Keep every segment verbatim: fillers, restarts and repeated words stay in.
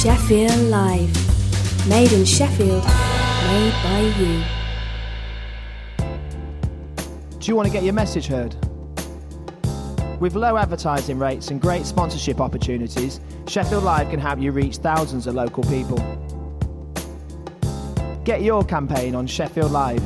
Sheffield Live. Made in Sheffield, made by you. Do you want to get your message heard? With low advertising rates and great sponsorship opportunities, Sheffield Live can help you reach thousands of local people. Get your campaign on Sheffield Live.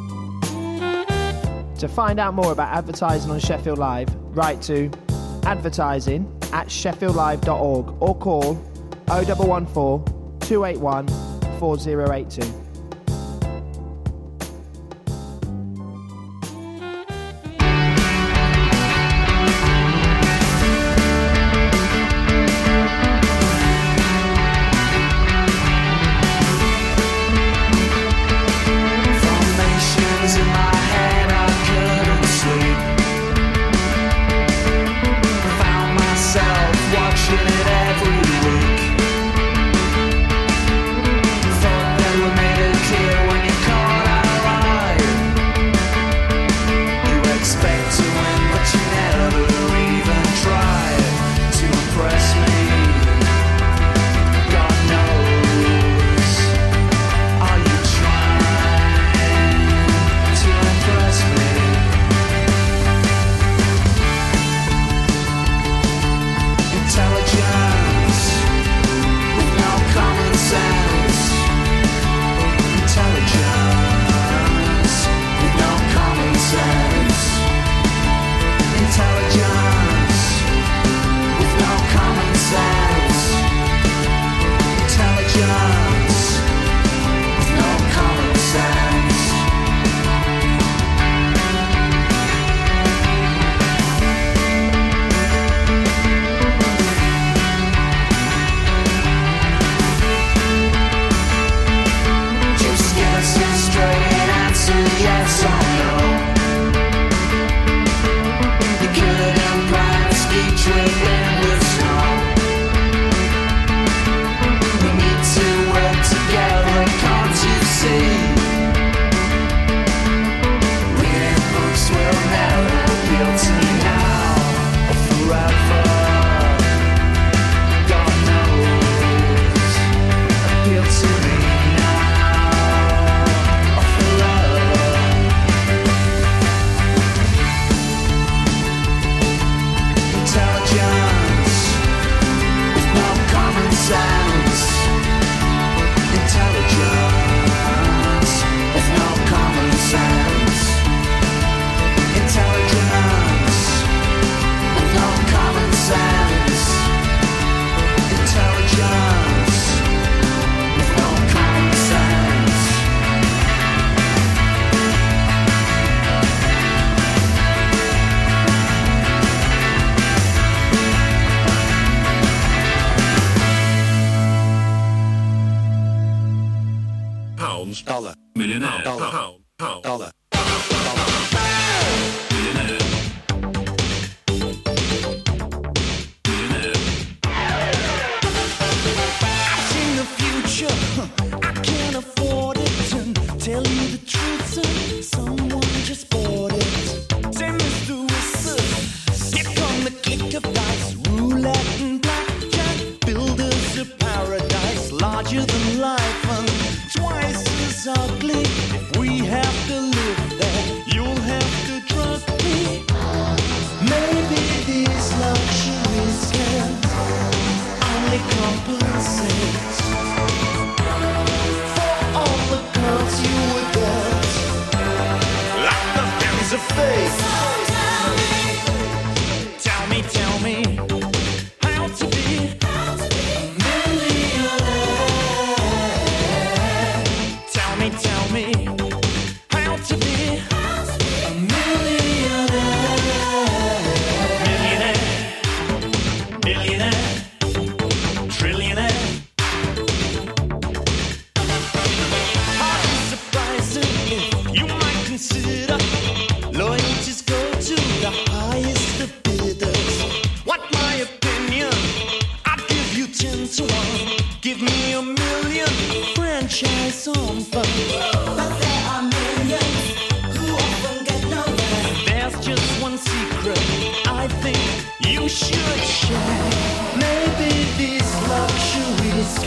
To find out more about advertising on Sheffield Live, write to advertising at sheffield live dot org or call oh one one four, two eight one, four oh eight two. Dollar. Millionaire. Dollar. Pound. Pound. Dollar. You should share. Maybe these luxuries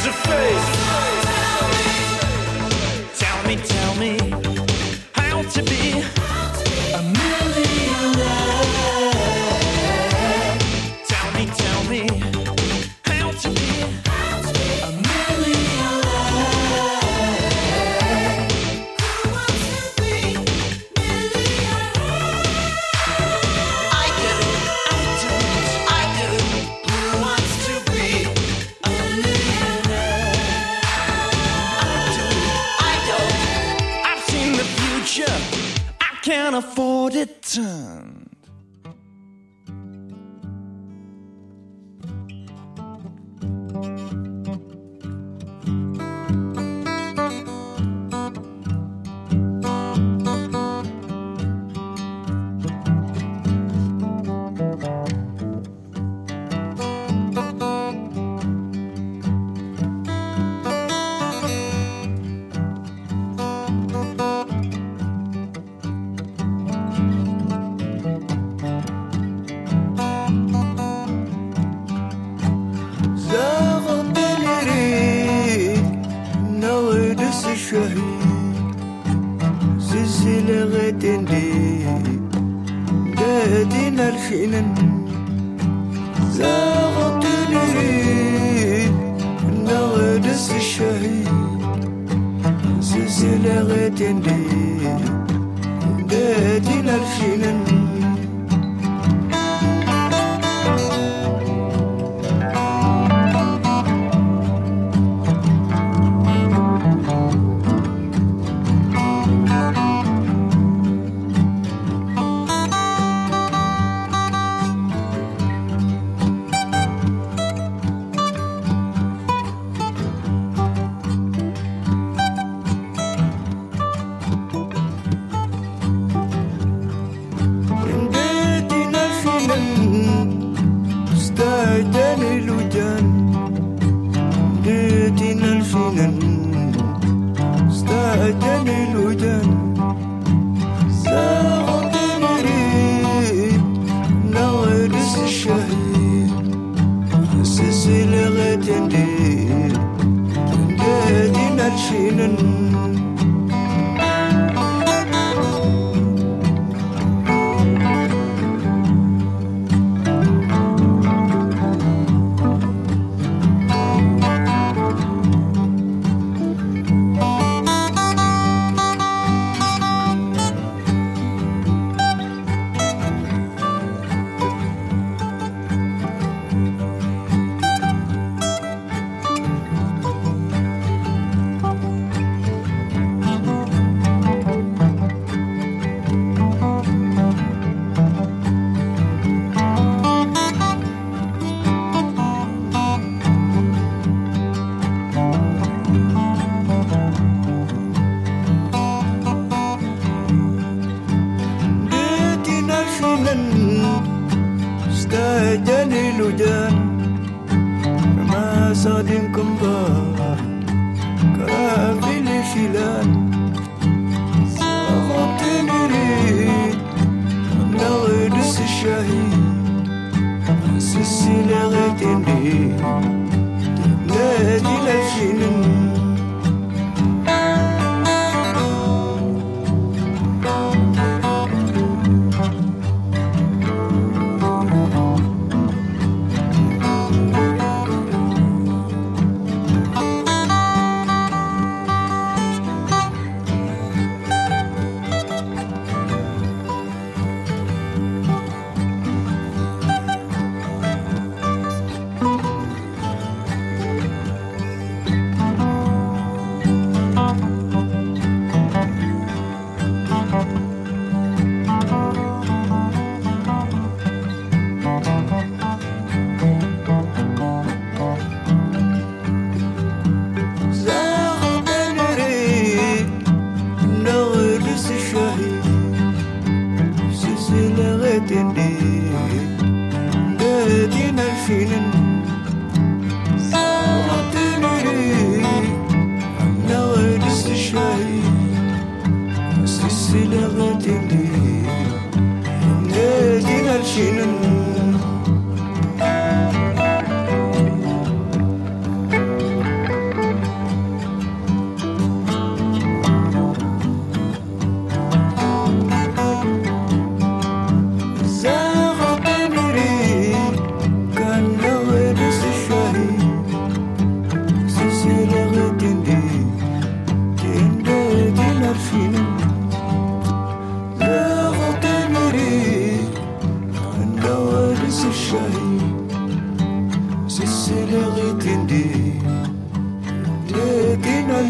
lose a face. Tell me, tell me how to be a millionaire. Tell me, tell me how to be a millionaire. Who wants to be millionaire? I do, I do, I do. Who wants to be a millionaire? I do, I don't. I've seen the future. I can't afford it turned.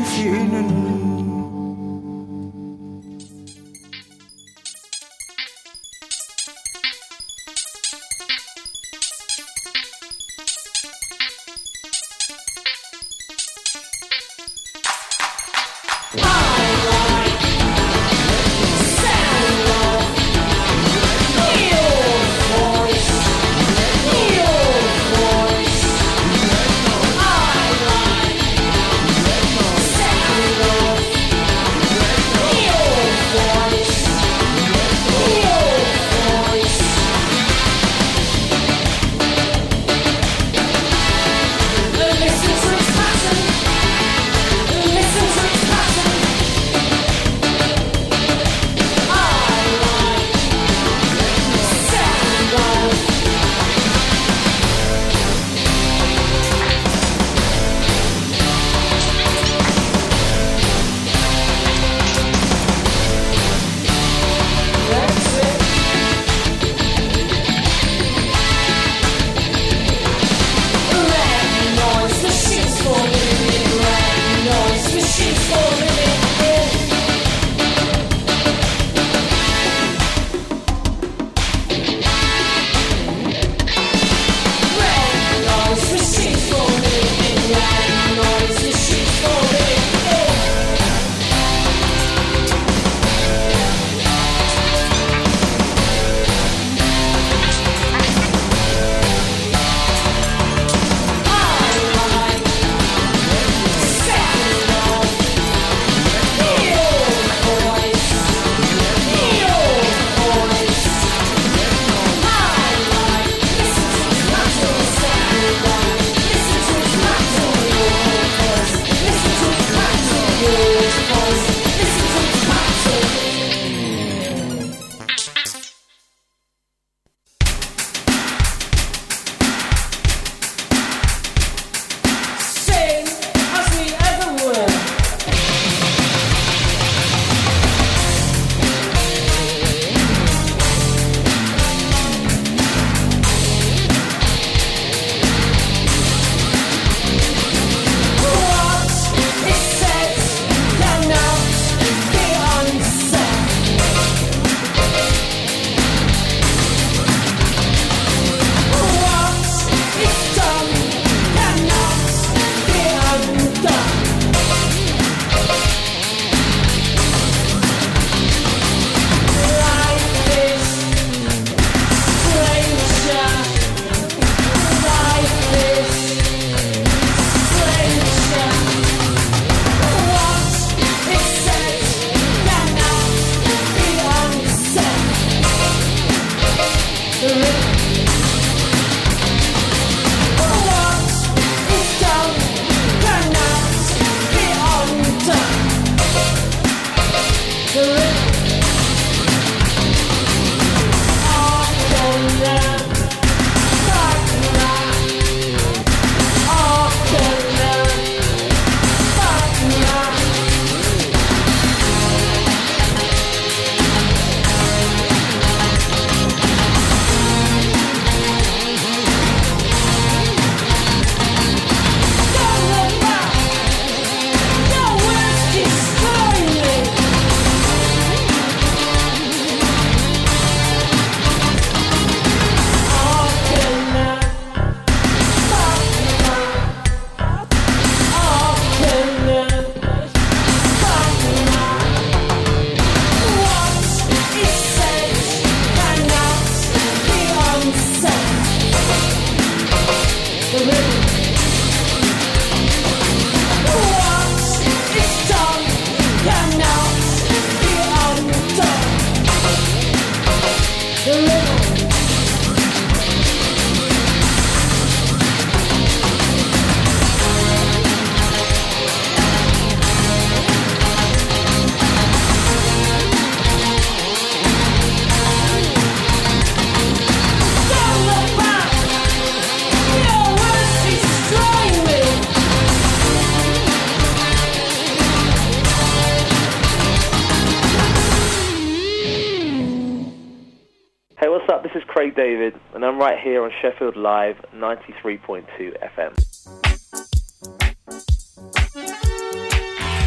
Schienen. Hey, what's up? This is Craig David, and I'm right here on Sheffield Live ninety-three point two F M.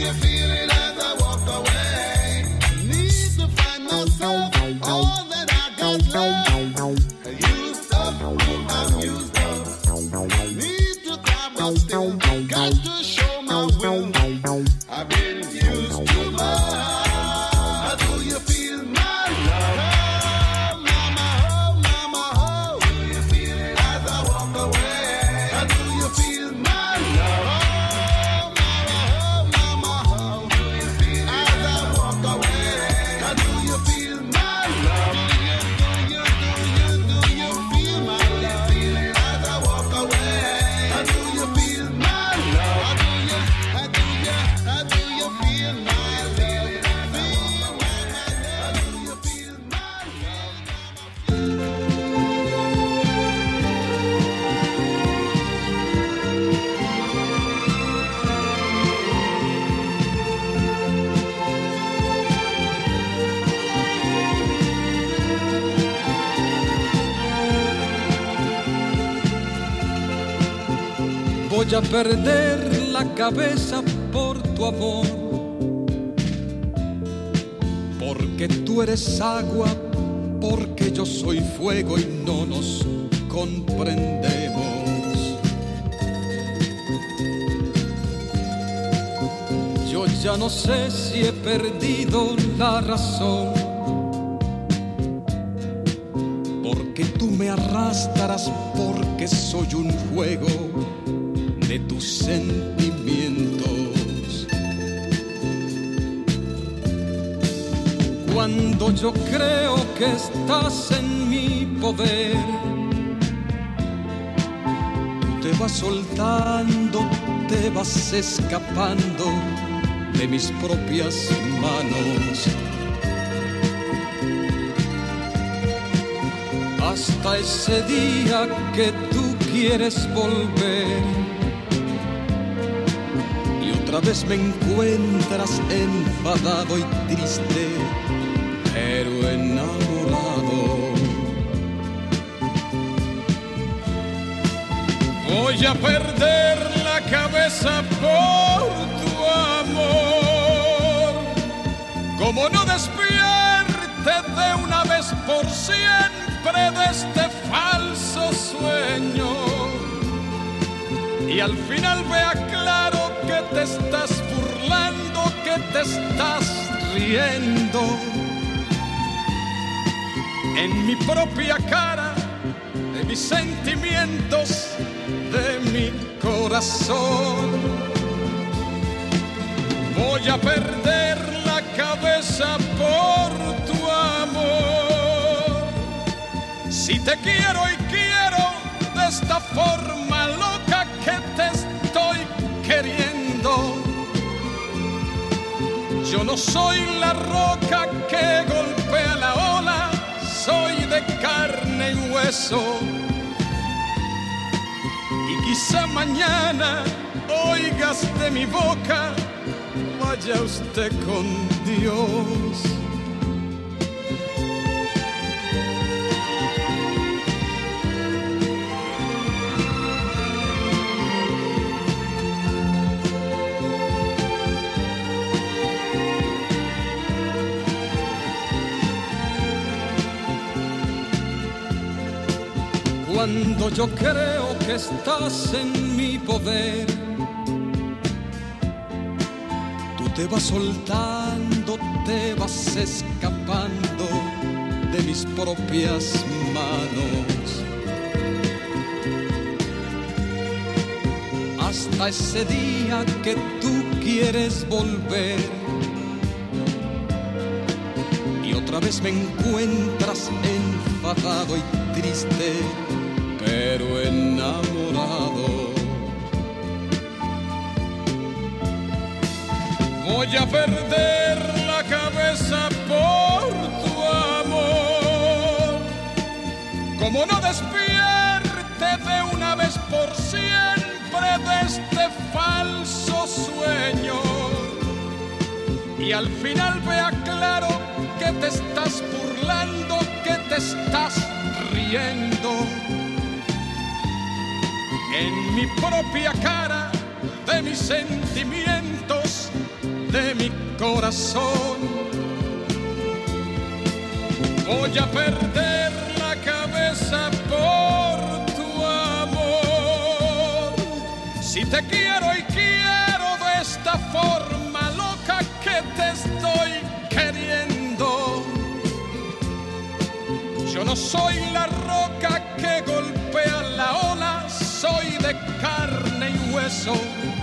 you feel it as I walk away? Need to find myself, all that I got left. Used up, I'm used up. Need to cry, but still got to show my will. I've been used too much. Do you feel my love? Oh, mama, oh, mama, oh. Do you feel it as I walk away? Do you feel my love? Oh, mama, oh, mama, oh. Do you feel it as I walk away? Do you feel my love? Do you, do you, do you feel my love? Do you feel it as I walk away? Do you feel my love? Do you, do you, do you feel my love? Voy a perder la cabeza por tu amor, porque tú eres agua, porque yo soy fuego y no nos comprendemos. Yo ya no sé si he perdido la razón, porque tú me arrastras, porque soy un juego de tus sentimientos. Cuando yo creo que estás en mi poder, tú te vas soltando, te vas escapando de mis propias manos. Hasta ese día que tú quieres volver, otra vez me encuentras enfadado y triste, pero enamorado. Voy a perder la cabeza por tu amor. Como no despierte de una vez por siempre de este falso sueño, y al final vea claro que te estás burlando, que te estás riendo. En mi propia cara, de mis sentimientos, de mi corazón. Voy a perder la cabeza por tu amor. Si te quiero y quiero de esta forma loca que te estoy queriendo, yo no soy la roca que golpea la ola, soy de carne y hueso. Y quizá mañana oigas de mi boca, vaya usted con Dios. Cuando yo creo que estás en mi poder, tú te vas soltando, te vas escapando de mis propias manos. Hasta ese día que tú quieres volver, y otra vez me encuentras enfadado y triste, pero enamorado. Voy a perder la cabeza por tu amor. Como no despierte de una vez por siempre de este falso sueño, y al final vea claro que te estás burlando, que te estás riendo. En mi propia cara, de mis sentimientos, corazón. Voy a perder la cabeza por tu amor. Si te quiero y quiero de esta forma loca que te estoy queriendo. Yo no soy la roca que golpea la ola, soy de carne y hueso.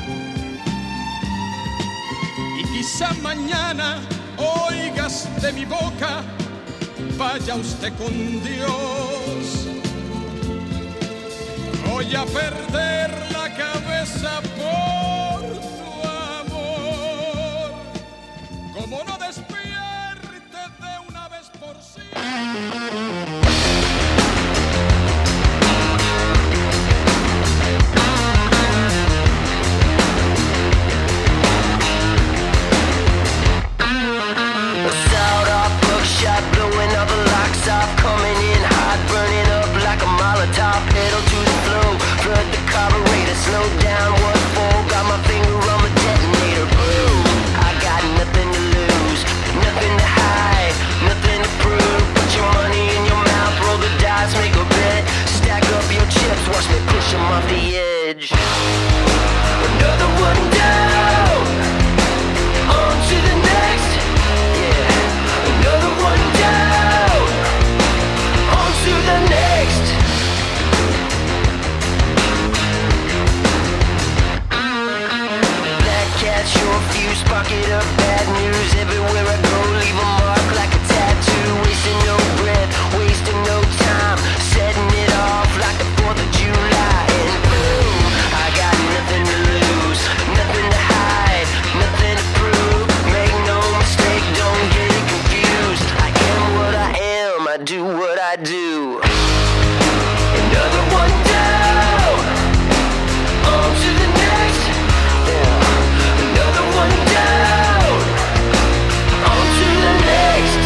Y quizá mañana oigas de mi boca, vaya usted con Dios. Voy a perder la cabeza por tu amor. Como no despierte de una vez por siempre. Blowing all the locks off, coming in hot, burning up like a Molotov. Pedal to the flow, flood the carburetor, slow down, what for? Got my finger on the detonator. Boom! I got nothing to lose, nothing to hide, nothing to prove. Put your money in your mouth, roll the dice, make a bet. Stack up your chips, watch me push them off the edge. Another one down, on to the next. Yeah. Another one down, on to the next. Black cat, short fuse, pocket up bad news. Everywhere I go, leave a mark like a tattoo. Wasting no breath, wasting no time. Setting it off like the fourth of July. And boom, I got nothing to lose, nothing to hide, nothing to prove. Make no mistake, don't get it confused. I am what I am, I do what I do. Another one down, on to the next. Yeah. Another one down, on to the next.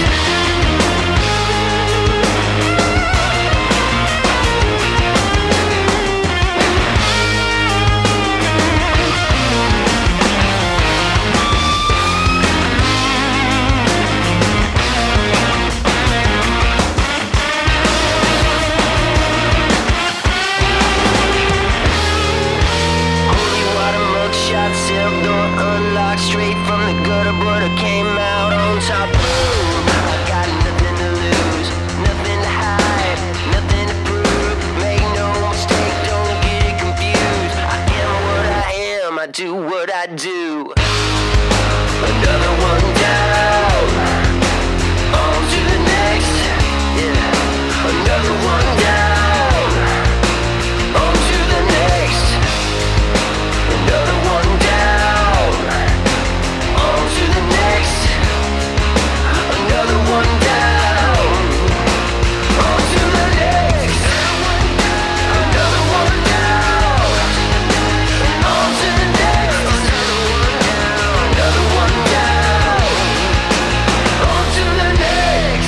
Silk door unlocked, straight from the gutter, but I came out on top. Boom! I got nothing to lose, nothing to hide, nothing to prove. Make no mistake, don't get it confused. I am what I am, I do what I do. Another one down, on to the next. Yeah, another one down, on to the next. Another one down, on to the next. Another one down, on to the next. Another one down, on to the next. Another one down, on to the next.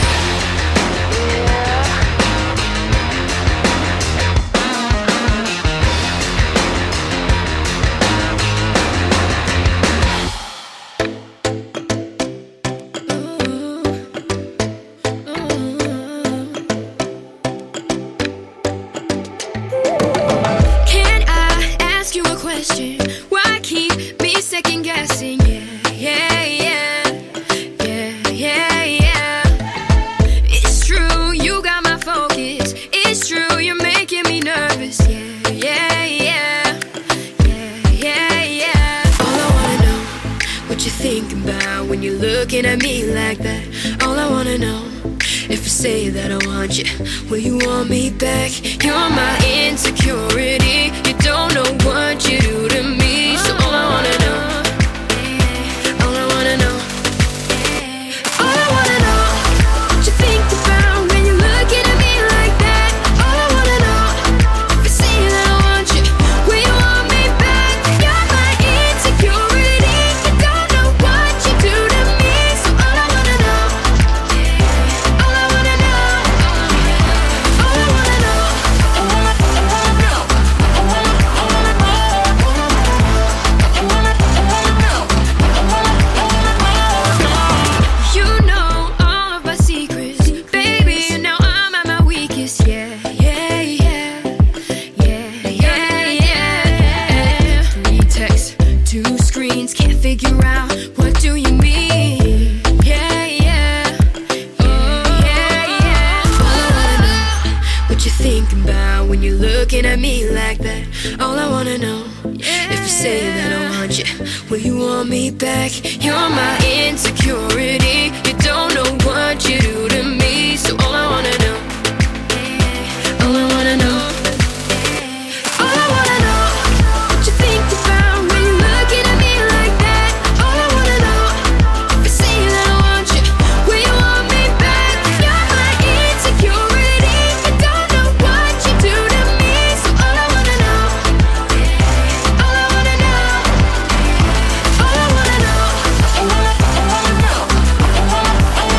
Can I ask you a question? Why keep me second guessing? Yeah, yeah, yeah, yeah, yeah, yeah. It's true, you got my focus. It's true, you're making me nervous. Yeah, yeah, yeah, yeah, yeah, yeah. All I wanna know, what you thinking about when you're looking at me like that. All I wanna know, if I say that I want you, will you want me back? You're my insecurity, you don't know what you do to me. So all I wanna know, all I wanna know, all I wanna know, what you think about when you're looking at me like that. All I wanna know, if I say that I want you, will you want me back? You're my insecurity, you don't know what you do to me. So all I wanna know, all I wanna know, all I wanna know, all I wanna know, all I wanna know, all I wanna know. me back. You're my insecurity. You don't know what you do to me. So all I wanna know, all I wanna know, all I wanna know, what you think about when you're looking at me like that. All I wanna know, if you say that I want you, will you want me back? You're my insecurity. You don't know what you do to me. So all I wanna know, all I wanna know, all I wanna know, all I wanna know, all I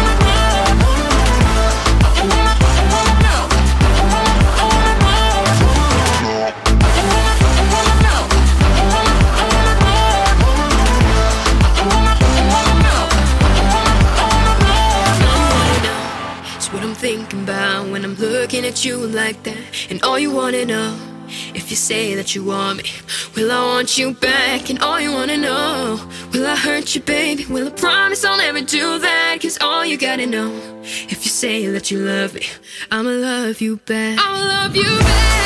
It's what I'm thinking about when I'm looking at you like that. And all you wanna know, if you say that you want me, will I want you back? And all you wanna know, will I hurt you, baby? Will I promise I'll never do that? Cause all you gotta know, if you say that you love me, I'ma love you back. I'ma love you back.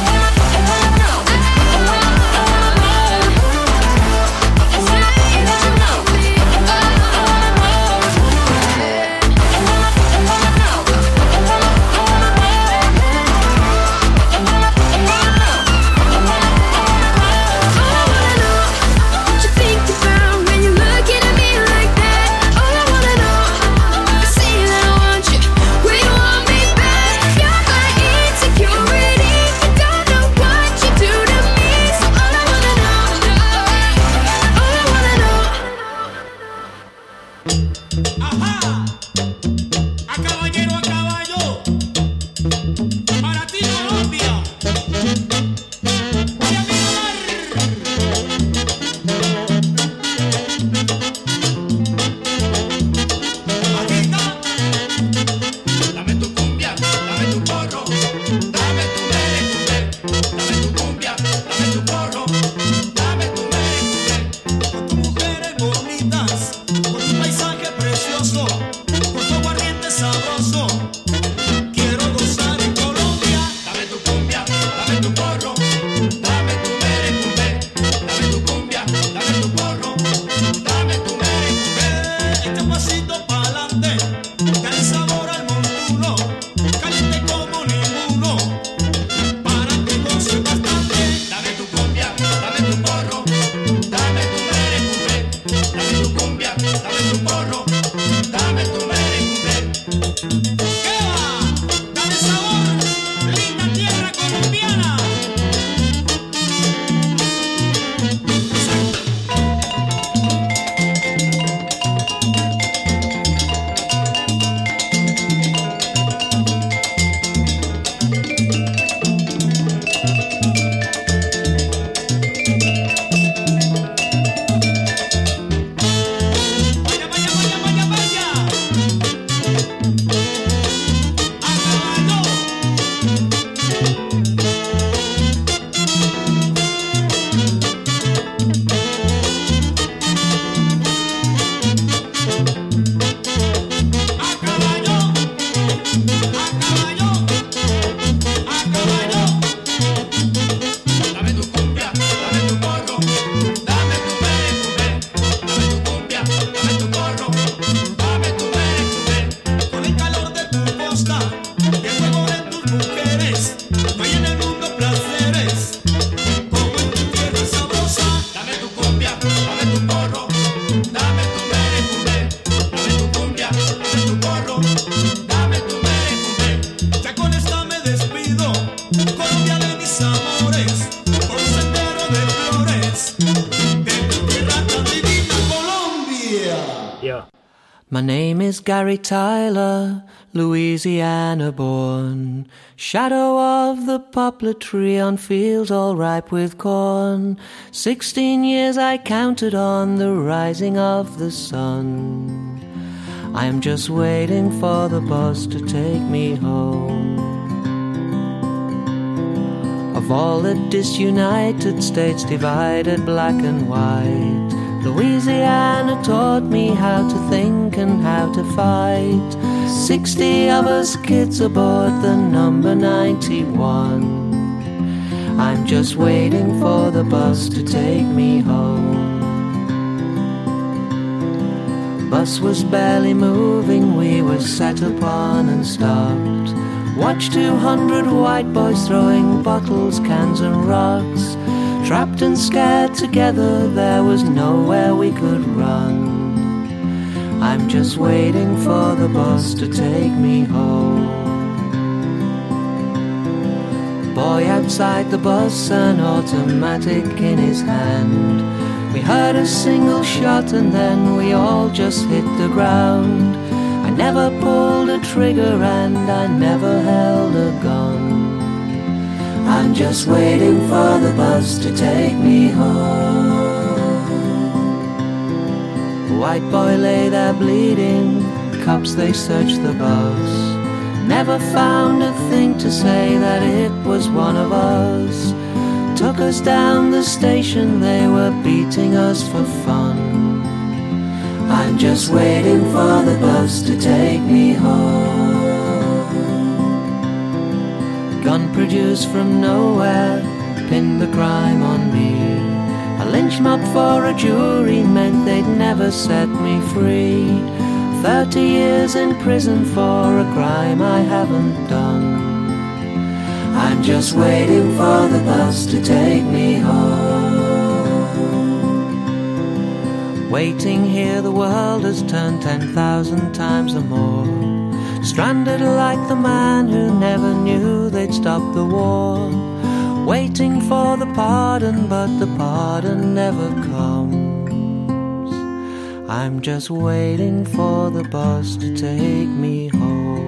My name is Gary Tyler, Louisiana born. Shadow of the poplar tree on fields all ripe with corn. Sixteen years I counted on the rising of the sun. I am just waiting for the bus to take me home. Of all the disunited states divided black and white, Louisiana taught me how to think and how to fight. Sixty of us kids aboard the number ninety-one. I'm just waiting for the bus to take me home. bus was barely moving, we were set upon and stopped. Watched two hundred white boys throwing bottles, cans and rocks. Trapped and scared together, there was nowhere we could run. I'm just waiting for the bus to take me home. Boy outside the bus, an automatic in his hand. We heard a single shot and then we all just hit the ground. I never pulled a trigger and I never held a gun. I'm just waiting for the bus to take me home. The white boy lay there bleeding, cops they searched the bus. Never found a thing to say that it was one of us. Took us down the station, they were beating us for fun. I'm just waiting for the bus to take me home. Gun produced from nowhere, pinned the crime on me. A lynch mob for a jury meant they'd never set me free. Thirty years in prison for a crime I haven't done. I'm just waiting for the bus to take me home. Waiting here, the world has turned ten thousand times or more. Stranded like the man who never knew they'd stop the war. Waiting for the pardon, but the pardon never comes. I'm just waiting for the bus to take me home.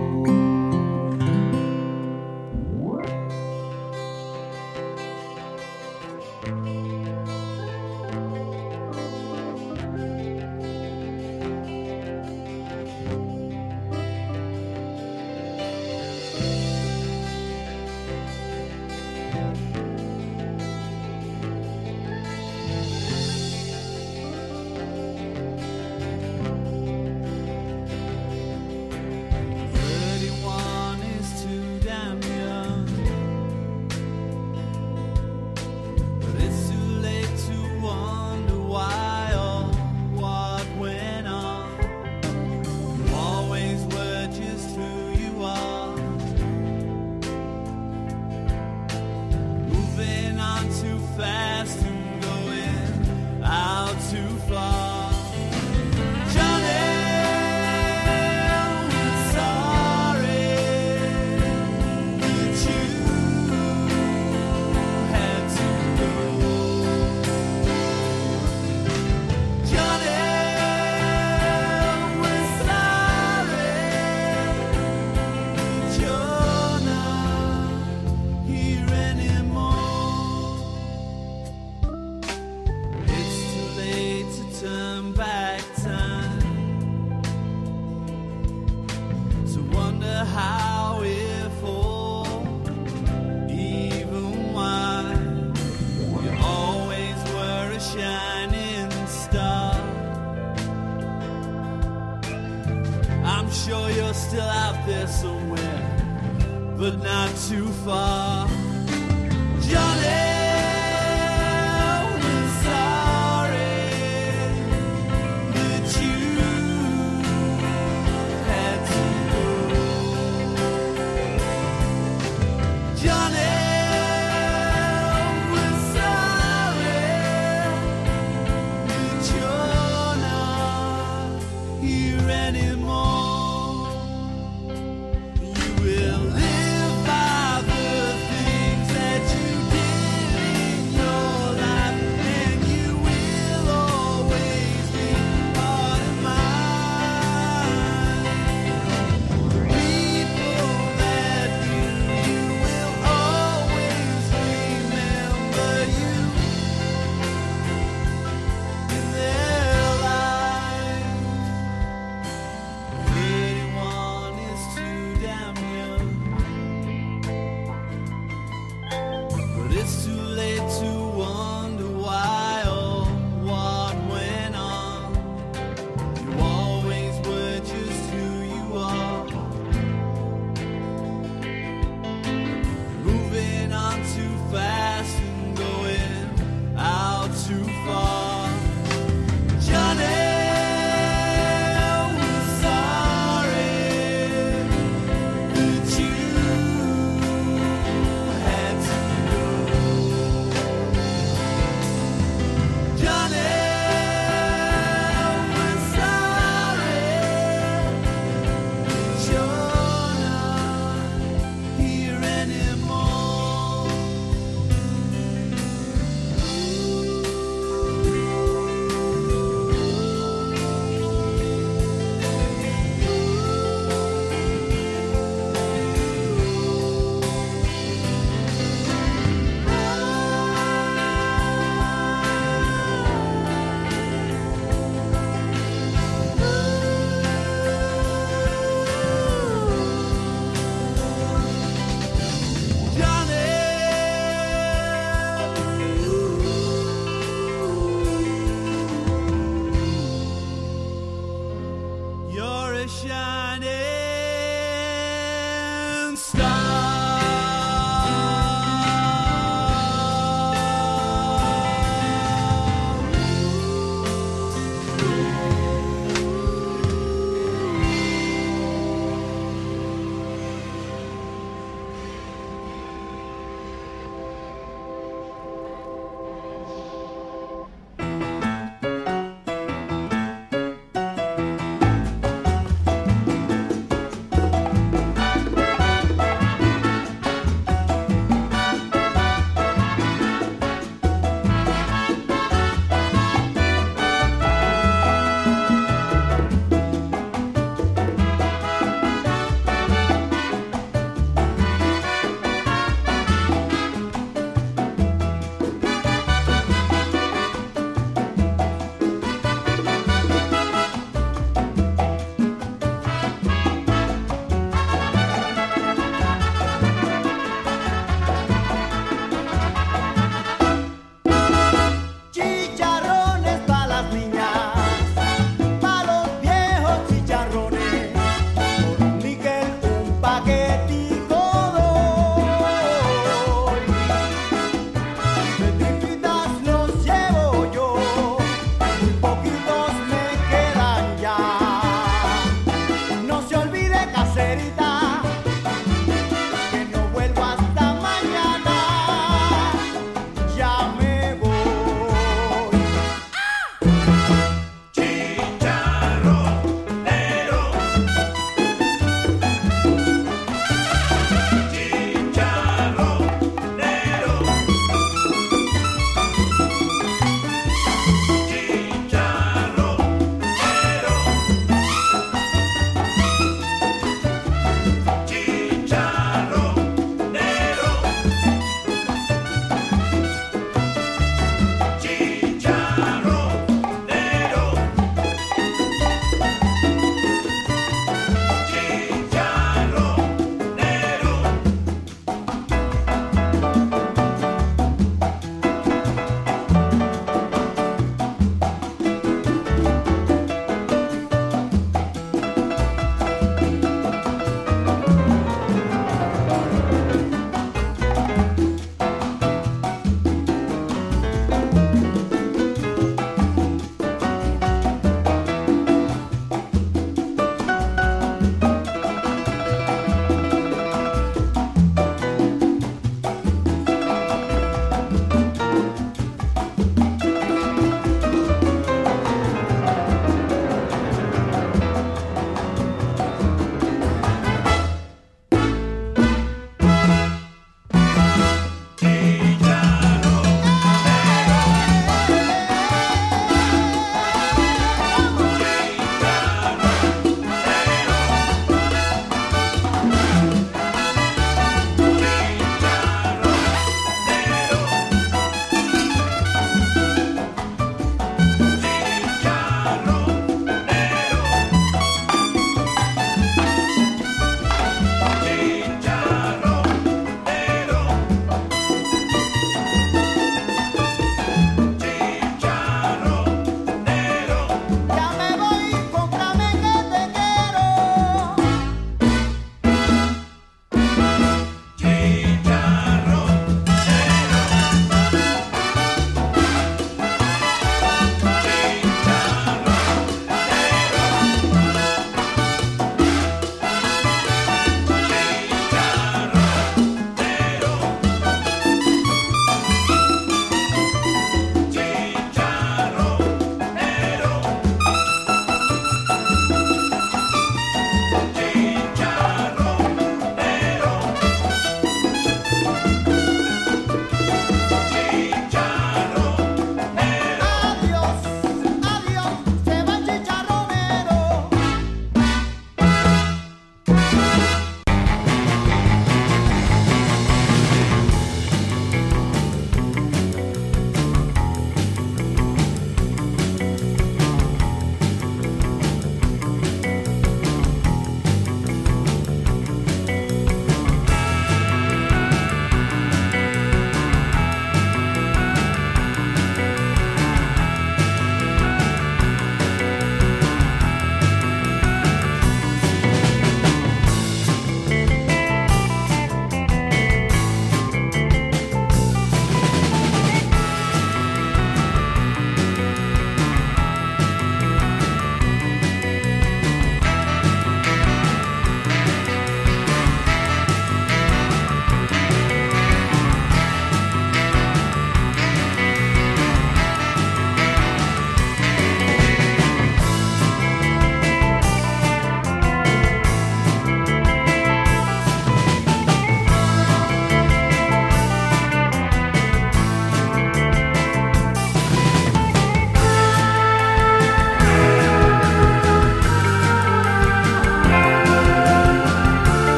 Anymore, you will live by the things a shining star.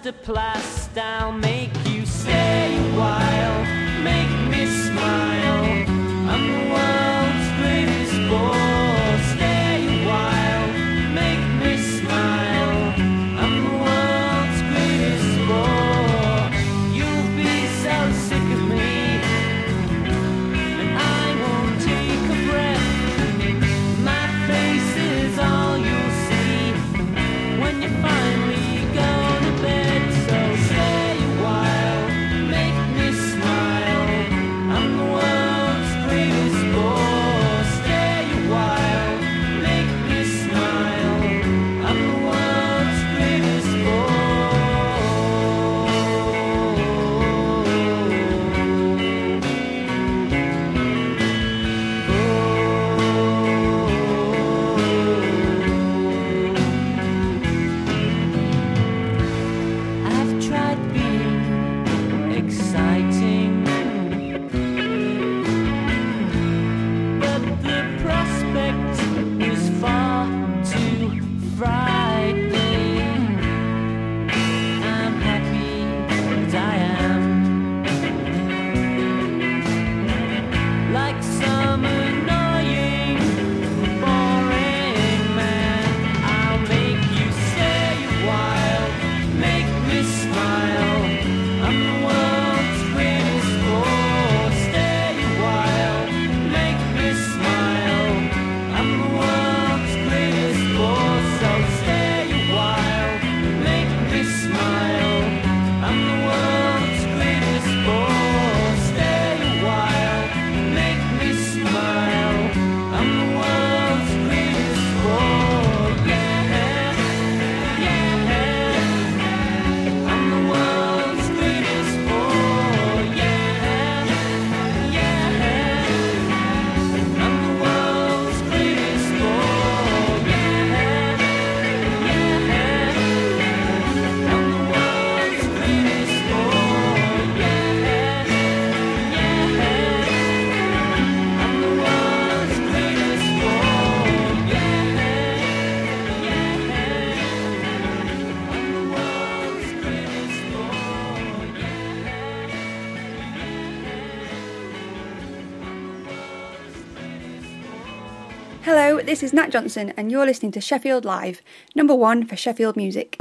masterplast. I'll make you stay a while, make me smile. I'm the world's greatest bore. Stay a while, make me smile. I'm the world's greatest bore. You'll be so sick of me, and I won't take a breath. My face is all you'll see when you finally go to bed. So stay a while, make me smile. I'm the world's greatest bore. Stay a while, make me smile. I'm the world's greatest I've tried being exciting, but the prospect is far too frightening. I'm happy as I am, like some annoying, boring man. I'll make you stay a while, make me smile. I'm the world's greatest bore. Stay a while, make me smile. I'm the world's greatest bore. So stay a while, make me smile. I'm the world's greatest bore. Stay a while, make me smile. I'm the world's greatest bore. Yeah, yeah. I'm the world's greatest bore. Yeah, yeah. I'm the world's greatest bore. Yeah, yeah. I'm the world's greatest bore. Yeah, yeah. I'm the world's greatest bore. Yeah, Hello, this is Nat Johnson, and you're listening to Sheffield Live, number one for Sheffield music.